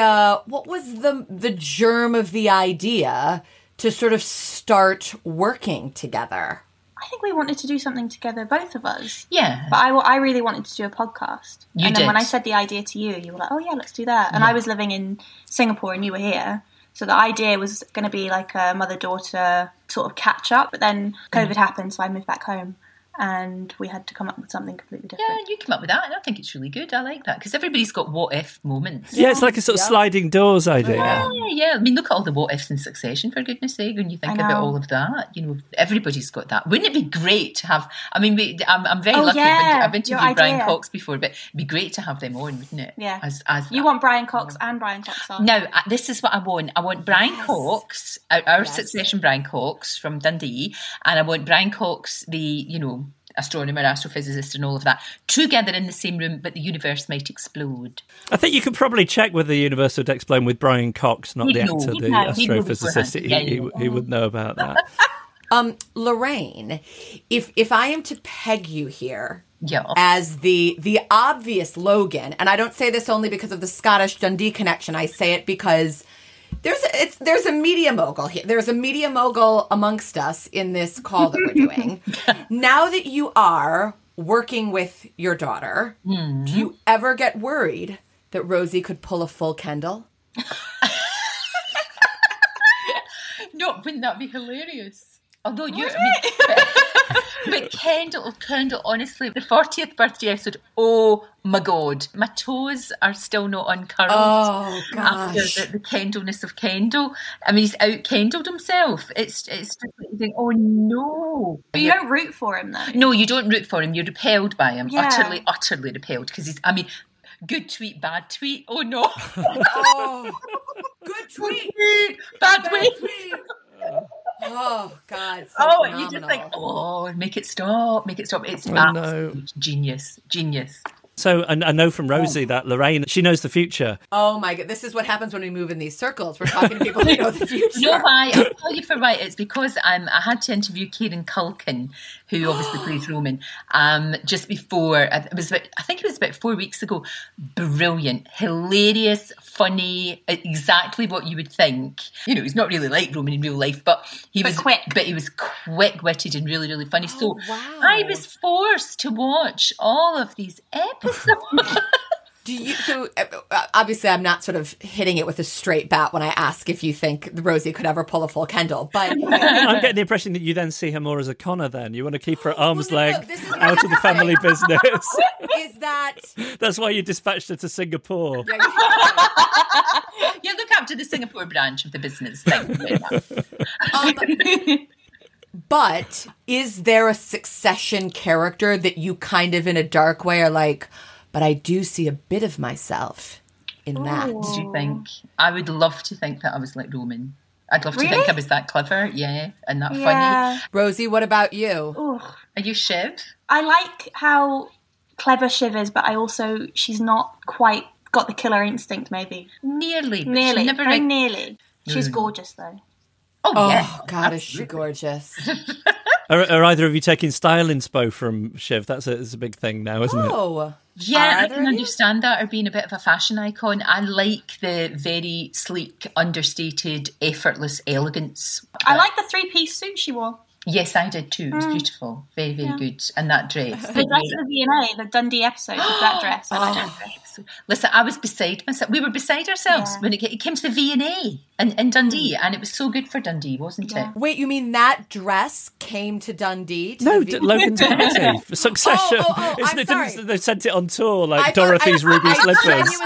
the germ of the idea to sort of start working together? I think we wanted to do something together, both of us. Yeah. But I really wanted to do a podcast. You then did. when I said the idea to you, you were like, oh yeah, let's do that. And I was living in Singapore and you were here. So the idea was going to be like a mother-daughter sort of catch-up. But then COVID happened, so I moved back home. And we had to come up with something completely different. Yeah, you came up with that, and I think it's really good. I like that because everybody's got what-if moments. Yeah, it's like a sort of sliding doors idea. Yeah. I mean, look at all the what-ifs in Succession, for goodness sake, when you think about all of that. You know, everybody's got that. Wouldn't it be great to have... I mean, I'm very lucky. Yeah, I've interviewed Brian Cox before, but it'd be great to have them on, wouldn't it? Yeah. As you want Brian Cox and Brian Cox on. Now, this is what I want. I want Brian Cox, our Succession Brian Cox from Dundee, and I want Brian Cox, the, astronomer, astrophysicist and all of that, together in the same room, but the universe might explode. I think you could probably check whether the universe would explode with Brian Cox, not the actor, the astrophysicist. He would know about that. Lorraine, if I am to peg you here Yeah. as the obvious Logan, and I don't say this only because of the Scottish Dundee connection, I say it because there's a media mogul here. There's a media mogul amongst us in this call that we're doing. Now that you are working with your daughter, do you ever get worried that Rosie could pull a full Kendall? No, wouldn't that be hilarious? Although but Kendall, honestly, the 40th birthday episode, oh my God, my toes are still not uncurled. Oh, gosh. After the Kendallness of Kendall. I mean, he's out-Kendalled himself. It's just like you think, oh no. But you don't root for him, though. No, you don't root for him. You're repelled by him. Yeah. Utterly repelled. Because good tweet, bad tweet. Oh no. Oh, good tweet. Bad tweet. Oh, God. So phenomenal. You just think, make it stop. It's absolute genius. So I know from Rosie that Lorraine, she knows the future. Oh my God, this is what happens when we move in these circles. We're talking to people who know the future. You know why? I'll tell you for why. It's because I had to interview Kieran Culkin, who obviously plays Roman, just before, I think it was about 4 weeks ago. Brilliant, hilarious, funny, exactly what you would think. He's not really like Roman in real life, but he was quick-witted and really, really funny. So wow. I was forced to watch all of these episodes. So obviously I'm not sort of hitting it with a straight bat when I ask if you think Rosie could ever pull a full Kendall, but I'm getting the impression that you then see her more as a Connor then. You want to keep her at arm's length out of the family business. Is that... That's why you dispatched her to Singapore. You look after the Singapore branch of the business. Thank you very much. But is there a Succession character that you kind of in a dark way are like, but I do see a bit of myself in that? Do you think? I would love to think that I was like Roman. I'd love to think I was that clever, and that funny. Rosie, what about you? Ooh. Are you Shiv? I like how clever Shiv is, but she's not quite got the killer instinct, maybe. Nearly. Nearly. She's gorgeous, though. Oh, yeah. God, is she gorgeous. Are either of you taking style inspo from Shiv? That's a big thing now, isn't it? Oh. Yeah, I can understand that, or being a bit of a fashion icon. I like the very sleek, understated, effortless elegance. I like the 3-piece suit she wore. Yes, I did too. It was beautiful. Very, very good. And that dress. The dress of the V&A, the Dundee episode, with that dress. I like that dress. Listen, I was beside myself. We were beside ourselves when it came to the V&A in Dundee, and it was so good for Dundee, wasn't it? Wait, you mean that dress came to Dundee? No, Logan's party for Succession. I'm sorry. They sent it on tour like Dorothy's ruby slippers.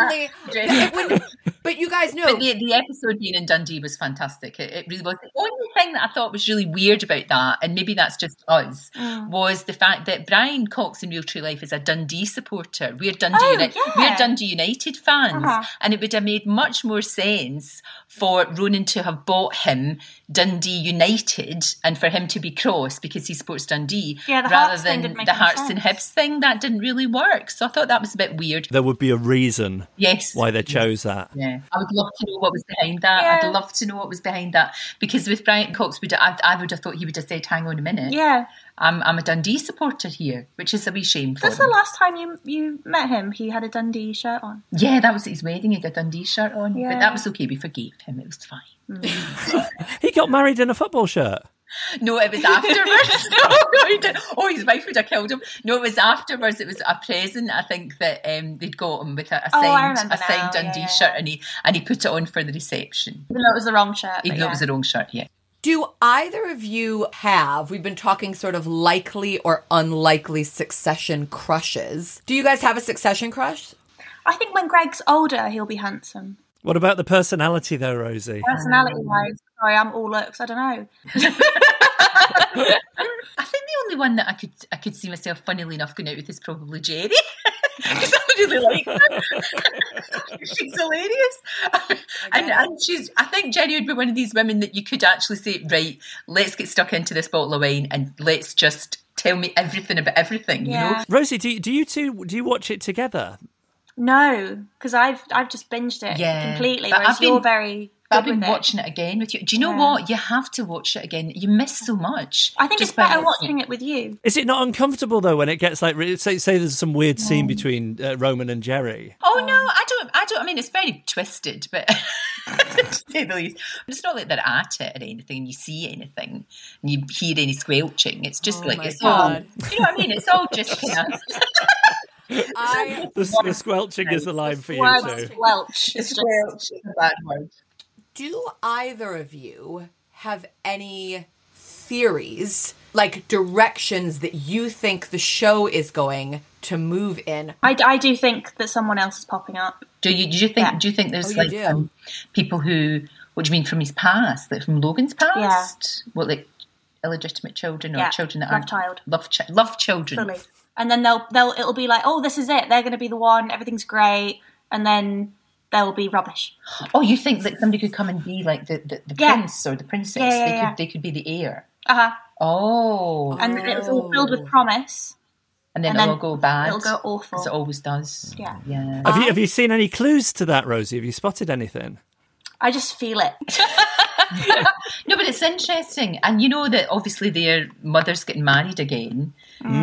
But you guys know. But the episode being in Dundee was fantastic. It really was. The only thing that I thought was really weird about that, and maybe that's just us, was the fact that Brian Cox in Real True Life is a Dundee supporter. We're Dundee United fans, and it would have made much more sense for Ronan to have bought him Dundee United and for him to be cross because he supports Dundee rather than the Hearts and Hibs thing. That didn't really work. So I thought that was a bit weird. There would be a reason why they chose that. Yeah, I would love to know what was behind that. Yeah. I'd love to know what was behind that, because with Brian Cox, I would have thought he would have said, hang on a minute. Yeah. I'm a Dundee supporter here, which is a wee shame for him. That's the last time you met him. He had a Dundee shirt on. Yeah, that was at his wedding. He had a Dundee shirt on. Yeah. But that was okay. We forgave him. It was fine. He got married in a football shirt. No, it was afterwards. His wife would have killed him. No, it was afterwards. It was a present, I think, that they'd got him with a signed Dundee shirt, and he put it on for the reception. Even though it was the wrong shirt. Even though it was the wrong shirt, yeah. Do either of you we've been talking sort of likely or unlikely Succession crushes. Do you guys have a Succession crush? I think when Greg's older, he'll be handsome. What about the personality though, Rosie? Personality-wise, sorry, I'm all looks. I don't know. I think the only one that I could see myself, funnily enough, going out with is probably Jerry. Because I really like her. She's hilarious. And she's, I think Jenny would be one of these women that you could actually say, right, let's get stuck into this bottle of wine and let's just tell me everything about everything, you know? Rosie, do you watch it together? No, because I've just binged it completely, whereas you're very... I've been watching it again with you. Do you know what? You have to watch it again. You miss so much. I think it's better watching it with you. Is it not uncomfortable though when it gets like say there's some weird scene between Roman and Jerry? Oh no, I don't. I mean, it's very twisted, but to say the least, it's not like they're at it or anything. And you see anything, and you hear any squelching. It's just it's all. You know what I mean? It's all just kind of. The squelching is the line for you too. Squelch. Squelch is a bad word. Do either of you have any theories, like directions that you think the show is going to move in? I do think that someone else is popping up. Do you think? Yeah. Do you think there's people who? What do you mean from his past? Like from Logan's past? Yeah. What, like illegitimate children or children that love children? Fully. And then it'll be like, oh, this is it. They're going to be the one. Everything's great, and then they'll be rubbish. Oh, you think that somebody could come and be like the prince or the princess? They could be the heir. Oh. And it's all filled with promise. And then it'll all go bad. It'll go awful. As it always does. Yeah. Have you seen any clues to that, Rosie? Have you spotted anything? I just feel it. No, but it's interesting. And you know that obviously their mother's getting married again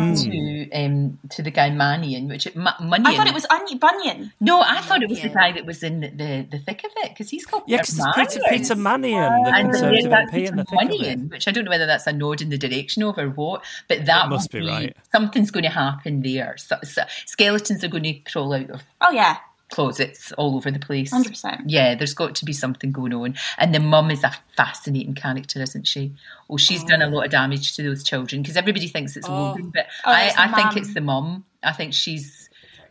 to the guy Mannion, Munnion. I thought it was Bunyan. No, I thought it was the guy that was in the thick of it, because he's called because it's Peter Mannion, the Conservative MP in the thick of it. Which I don't know whether that's a nod in the direction of or what, but that must be right. Something's going to happen there. So skeletons are going to crawl out of closets all over the place. 100%. Yeah, there's got to be something going on. And the mum is a fascinating character, isn't she? Oh, she's done a lot of damage to those children, because everybody thinks it's Logan, but I think it's the mum. I think she's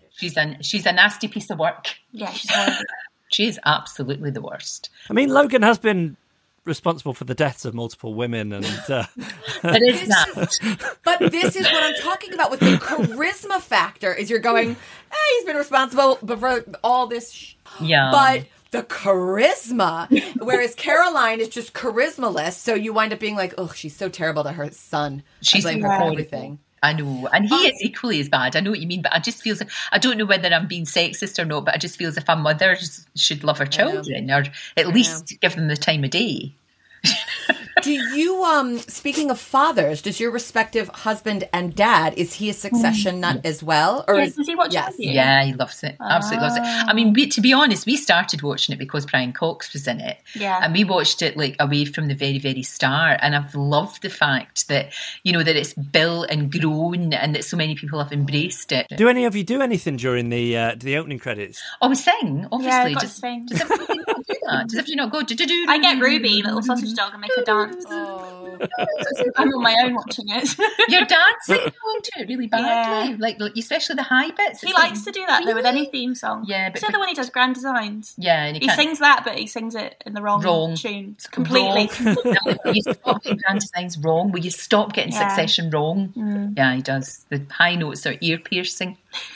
a nasty piece of work. Yeah, she's horrible. She is absolutely the worst. I mean, Logan has been responsible for the deaths of multiple women, and but it's not. But this is what I'm talking about with the charisma factor. Is you're going, he's been responsible for all this, but the charisma. Whereas Caroline is just charismaless, so you wind up being like, oh, she's so terrible to her son. She's blame her for everything. I know, and he is equally as bad. I know what you mean, but I just feel like, I don't know whether I'm being sexist or not, but I just feel as if a mother should love her children, or at least give them the time of day. Do you, speaking of fathers, does your respective husband and dad, is he a Succession nut as well? Or does he watch it? Yeah, he loves it. Absolutely loves it. I mean, to be honest, we started watching it because Brian Cox was in it. Yeah. And we watched it like away from the very, very start. And I've loved the fact that, you know, that it's built and grown and that so many people have embraced it. Do any of you do anything during the opening credits? Oh, we sing, obviously. Yeah, I've got to sing. Does everybody not do that? Does everybody not go do-do-do? I get Ruby, little sausage dog, and make her dance. Oh. I'm on my own watching it. Your dad's along to it really badly, like especially the high bits. He likes to do that though with any theme song. Yeah, but the one he does Grand Designs. Yeah, and he sings that, but he sings it in the wrong tune completely. Will you stop getting Grand Designs wrong? Will you stop getting Succession wrong? Yeah, he does. The high notes are ear piercing.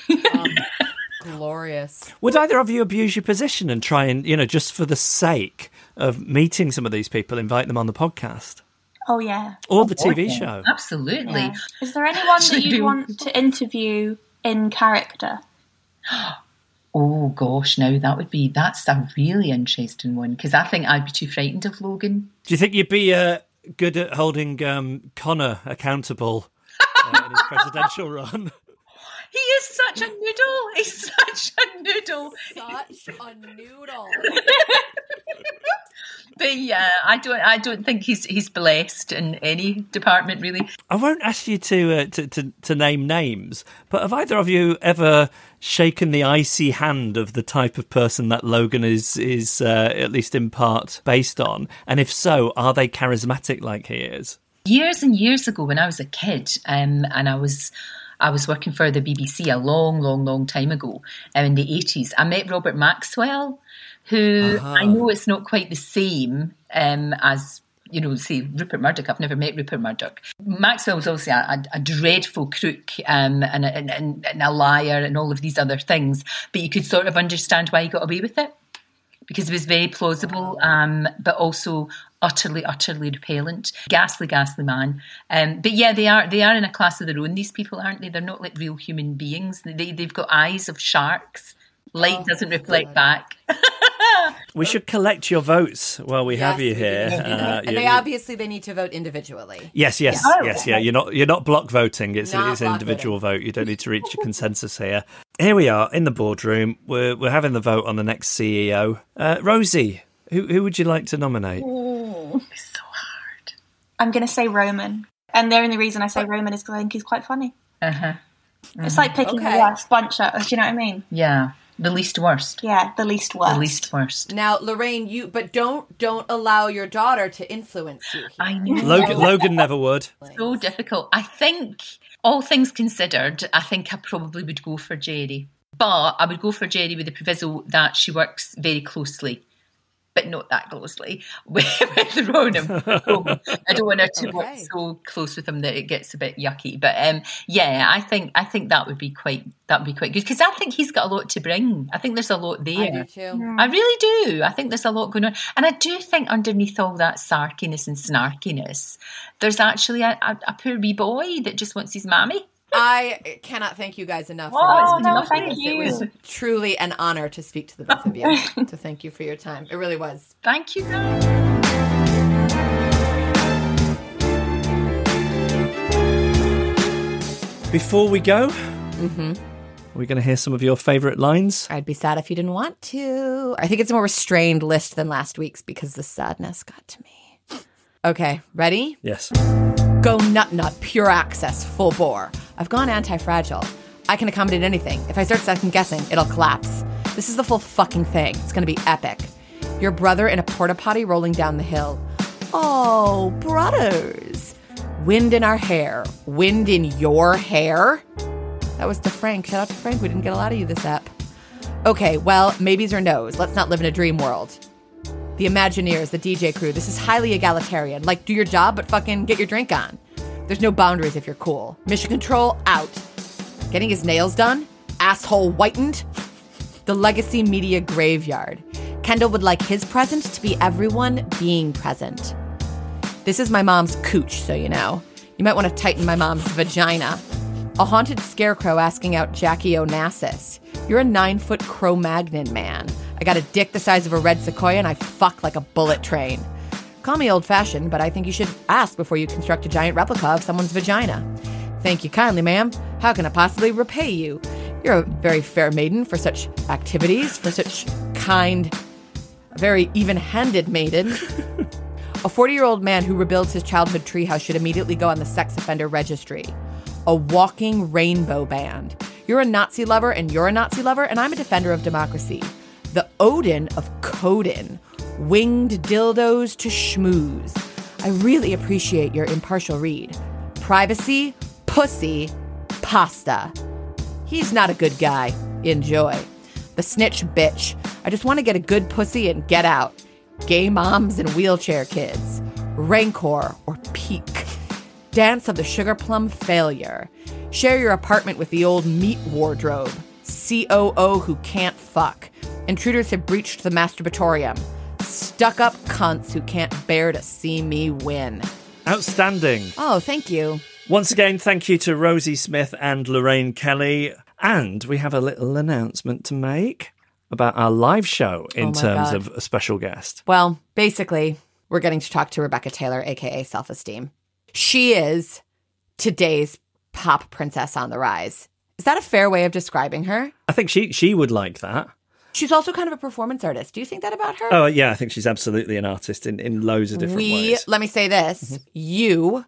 Glorious. Would either of you abuse your position and try and, you know, just for the sake of meeting some of these people, invite them on the podcast? Oh, yeah. Or the TV show? Absolutely. Yeah. Is there anyone that you'd want to interview in character? Oh, gosh, now that's a really interesting one, because I think I'd be too frightened of Logan. Do you think you'd be good at holding Connor accountable in his presidential run? He is such a noodle. He's such a noodle. Such a noodle. But yeah, I don't think he's blessed in any department really. I won't ask you to name names, but have either of you ever shaken the icy hand of the type of person that Logan is at least in part based on? And if so, are they charismatic like he is? Years and years ago, when I was a kid, and I was working for the BBC a long, long, long time ago, in the 80s. I met Robert Maxwell, who I know it's not quite the same as, you know, say Rupert Murdoch. I've never met Rupert Murdoch. Maxwell was obviously a dreadful crook and a liar and all of these other things, but you could sort of understand why he got away with it, because it was very plausible, but also utterly, utterly repellent. Ghastly, ghastly man. But yeah, they are in a class of their own, these people, aren't they? They're not like real human beings. They've got eyes of sharks. Light doesn't reflect back. We should collect your votes while we have you here. And they need to vote individually. Yes. Yeah. You're not block voting. It's an individual vote. You don't need to reach a consensus here. Here we are in the boardroom. We're having the vote on the next CEO. Rosie, who would you like to nominate? Oh, it's so hard. I'm going to say Roman. And the only reason I say Roman is because I think he's quite funny. It's like picking the worst bunch up. Do you know what I mean? Yeah. The least worst. Yeah, the least worst. The least worst. Now, Lorraine, but don't allow your daughter to influence you. I know. Logan never would. So difficult. I think, all things considered, I think I probably would go for Jerry. But I would go for Jerry with the proviso that she works very closely, but not that closely, with Ronan. I don't want her to work so close with him that it gets a bit yucky. But yeah, I think that would be quite good, because I think he's got a lot to bring. I think there's a lot there. I do too. I really do. I think there's a lot going on, and I do think underneath all that sarkiness and snarkiness, there's actually a poor wee boy that just wants his mammy. I cannot thank you guys enough. Thank you. It was truly an honor to speak to the both of you. To thank you for your time. It really was. Thank you, guys. Before we go, we're going to hear some of your favourite lines. I'd be sad if you didn't want to. I think it's a more restrained list than last week's because the sadness got to me. Okay, ready? Yes. Go nut, pure access, full bore. I've gone anti-fragile. I can accommodate anything. If I start second guessing, it'll collapse. This is the full fucking thing. It's going to be epic. Your brother in a porta potty rolling down the hill. Oh, brothers. Wind in our hair. Wind in your hair? That was to Frank. Shout out to Frank. We didn't get a lot of you this app. Okay, well, maybes or no's. Let's not live in a dream world. The Imagineers, the DJ crew. This is highly egalitarian. Like, do your job, but fucking get your drink on. There's no boundaries if you're cool. Mission control, out. Getting his nails done? Asshole whitened? The Legacy Media Graveyard. Kendall would like his present to be everyone being present. This is my mom's cooch, so you know. You might want to tighten my mom's vagina. A haunted scarecrow asking out Jackie Onassis. You're a 9-foot Cro-Magnon man. I got a dick the size of a red sequoia and I fuck like a bullet train. Call me old-fashioned, but I think you should ask before you construct a giant replica of someone's vagina. Thank you kindly, ma'am. How can I possibly repay you? You're a very fair maiden for such activities, for such kind, a very even-handed maiden. A 40-year-old man who rebuilds his childhood treehouse should immediately go on the sex offender registry. A walking rainbow band. You're a Nazi lover and you're a Nazi lover and I'm a defender of democracy. The Odin of Coden. Winged dildos to schmooze. I really appreciate your impartial read. Privacy, pussy, pasta. He's not a good guy. Enjoy. The snitch bitch. I just want to get a good pussy and get out. Gay moms and wheelchair kids. Rancor or peak. Dance of the sugar plum failure. Share your apartment with the old meat wardrobe. COO who can't fuck. Intruders have breached the masturbatorium. Stuck-up cunts who can't bear to see me win. Outstanding. Oh, thank you. Once again, thank you to Rosie Smith and Lorraine Kelly. And we have a little announcement to make about our live show in terms of a special guest. Well, basically, we're getting to talk to Rebecca Taylor, a.k.a. Self-Esteem. She is today's pop princess on the rise. Is that a fair way of describing her? I think she would like that. She's also kind of a performance artist. Do you think that about her? Oh, yeah, I think she's absolutely an artist in loads of different ways. Let me say this. You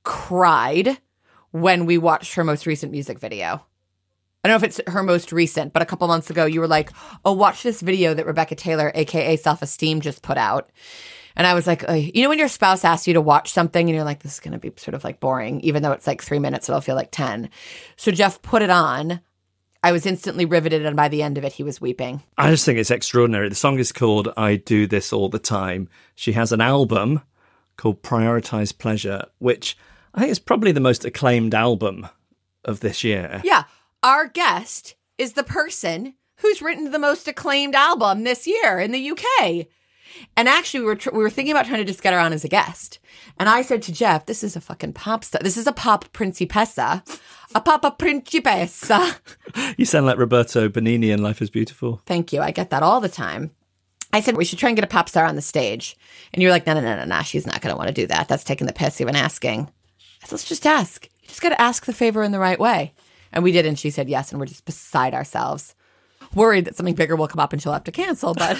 cried when we watched her most recent music video. I don't know if it's her most recent, but a couple months ago, you were like, oh, watch this video that Rebecca Taylor, a.k.a. Self-Esteem, just put out. And I was like, you know when your spouse asks you to watch something and you're like, this is going to be sort of like boring, even though it's like 3 minutes, it'll feel like 10. So Jeff put it on. I was instantly riveted, and by the end of it, he was weeping. I just think it's extraordinary. The song is called I Do This All the Time. She has an album called Prioritize Pleasure, which I think is probably the most acclaimed album of this year. Yeah. Our guest is the person who's written the most acclaimed album this year in the UK. And actually, we were thinking about trying to just get her on as a guest. And I said to Jeff, this is a fucking pop star. This is a pop principessa. A papa principessa. You sound like Roberto Benigni in Life is Beautiful. Thank you. I get that all the time. I said, we should try and get a pop star on the stage. And you're like, no. She's not going to want to do that. That's taking the piss even asking. I said, let's just ask. You just got to ask the favor in the right way. And we did, and she said yes, and we're just beside ourselves. Worried that something bigger will come up and she'll have to cancel, but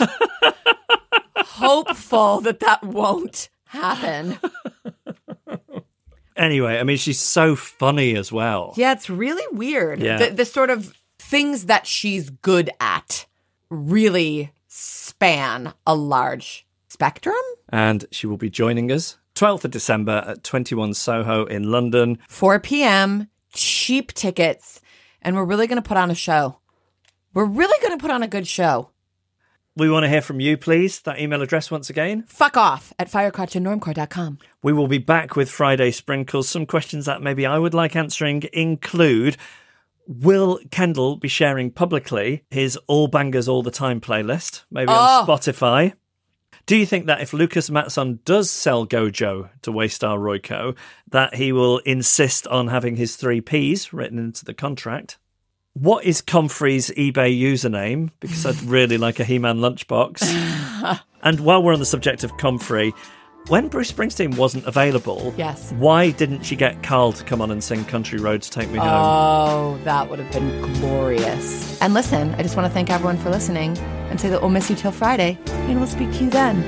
hopeful that won't happen. Anyway, I mean, she's so funny as well. Yeah, it's really weird. Yeah. The sort of things that she's good at really span a large spectrum. And she will be joining us 12th of December at 21 Soho in London. 4 p.m., cheap tickets, and we're really going to put on a show. We're really going to put on a good show. We want to hear from you, please. That email address once again. Fuck off at firecrotchandnormcore.com. We will be back with Friday Sprinkles. Some questions that maybe I would like answering include, will Kendall be sharing publicly his All Bangers All the Time playlist, maybe on Spotify? Do you think that if Lucas Matson does sell Gojo to Waystar Royco, that he will insist on having his 3 Ps written into the contract? What is Comfrey's eBay username? Because I'd really like a He-Man lunchbox. And while we're on the subject of Comfrey, When Bruce Springsteen wasn't available, Yes. why didn't she get Carl to come on and sing Country Roads Take Me Home? Oh, that would have been glorious. And listen, I just want to thank everyone for listening and say that we'll miss you till Friday, and we'll speak to you then.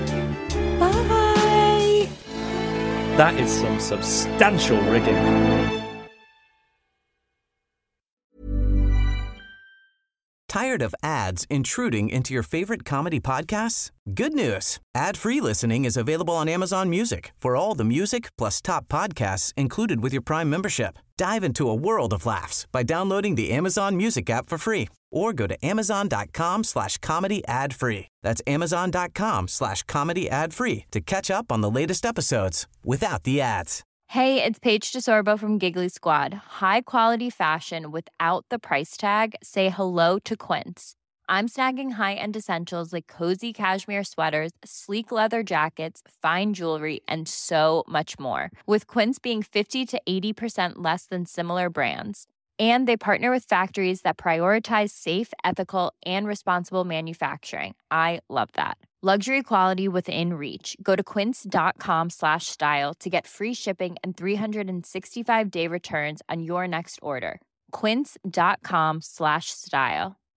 Bye! That is some substantial rigging. Tired of ads intruding into your favorite comedy podcasts? Good news. Ad-free listening is available on Amazon Music for all the music plus top podcasts included with your Prime membership. Dive into a world of laughs by downloading the Amazon Music app for free or go to amazon.com/comedy ad-free. That's amazon.com/comedy ad-free to catch up on the latest episodes without the ads. Hey, it's Paige DeSorbo from Giggly Squad. High quality fashion without the price tag. Say hello to Quince. I'm snagging high-end essentials like cozy cashmere sweaters, sleek leather jackets, fine jewelry, and so much more. With Quince being 50 to 80% less than similar brands. And they partner with factories that prioritize safe, ethical, and responsible manufacturing. I love that. Luxury quality within reach. Go to quince.com/style to get free shipping and 365-day returns on your next order. Quince.com/style.